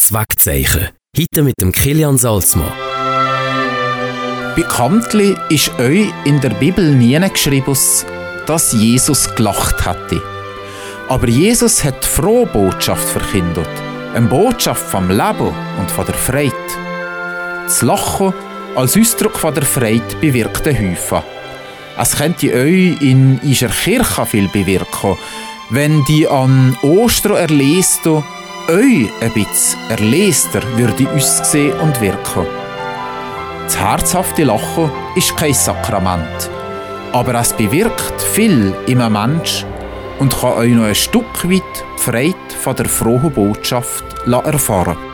Das Wegzeichen. Heute mit dem Kilian Salzmann. Bekanntlich ist euch in der Bibel nie geschrieben, dass Jesus gelacht hätte. Aber Jesus hat die frohe Botschaft verkündet. Eine Botschaft vom Leben und von der Freude. Das Lachen als Ausdruck von der Freude bewirkt den Häufen. Es könnte euch in unserer Kirche viel bewirken, wenn die an Ostern erlesen, euch ein bisschen erlester würde aussehen und wirken. Das herzhafte Lachen ist kein Sakrament, aber es bewirkt viel im Menschen und kann euch noch ein Stück weit die Freude von der frohen Botschaft erfahren.